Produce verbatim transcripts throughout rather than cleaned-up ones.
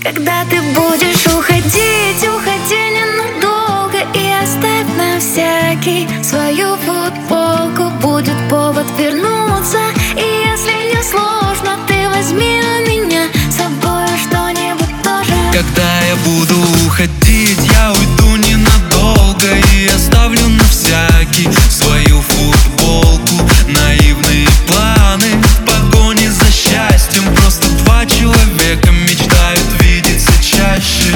Когда ты будешь уходить, уходи ненадолго и оставь на всякий свою футболку. Будет повод вернуться, и если не сложно, ты возьми у меня с собой что-нибудь тоже. Когда я буду уходить, я уйду ненадолго и оставлю на всякий свою футболку. Наивные планы в погоне за счастьем. Просто два человека мечтают видеться чаще.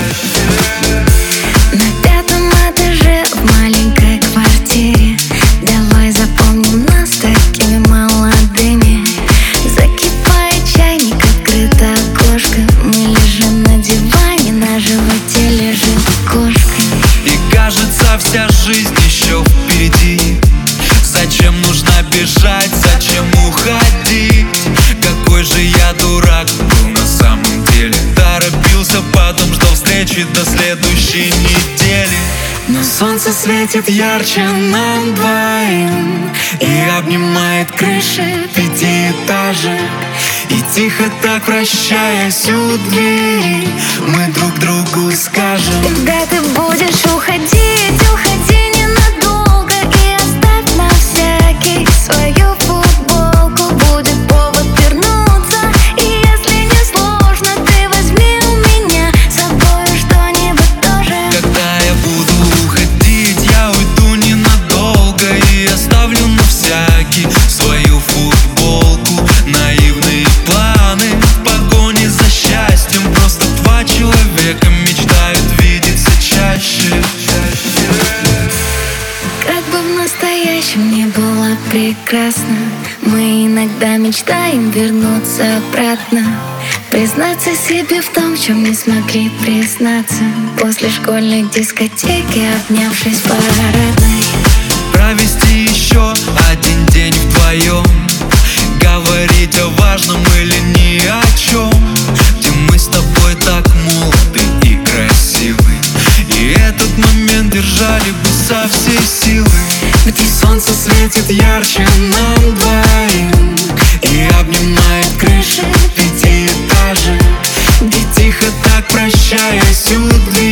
На пятом этаже в маленькой квартире давай запомним нас такими молодыми. Закипает чайник, открыто окошко. Мы лежим на диване, на животе лежит кошка. И кажется, вся жизнь еще впереди. Зачем нужно бежать, зачем уходить? Какой же я дурак был на самом деле. Торопился, потом ждал встречи до следующей недели. Но солнце светит ярче нам двоим и обнимает крыши пятиэтажек. И тихо так прощаясь у двери, мы друг другу скажем: когда ты будешь уходить, уходи ненадолго и оставь на всякий свою футболку. Будет повод вернуться, и если не сложно, ты возьми у меня с собой что-нибудь тоже. Когда я буду уходить, я уйду ненадолго и оставлю на всякий свою футболку. Наивные планы в погоне за счастьем. Просто два человека мечтают видеться чаще. Как бы в настоящем не было прекрасно, мы иногда мечтаем вернуться обратно. Признаться себе в том, в чем не смогли признаться после школьной дискотеки, обнявшись в парадной. Провести еще один день вдвоем, говорить о важном или ни о чем, где мы с тобой так молоды и красивы, и этот момент держали бы со всей силы. Где солнце светит ярче нам двоим и обнимает крыши пятиэтажек. Где тихо так прощаясь у двери,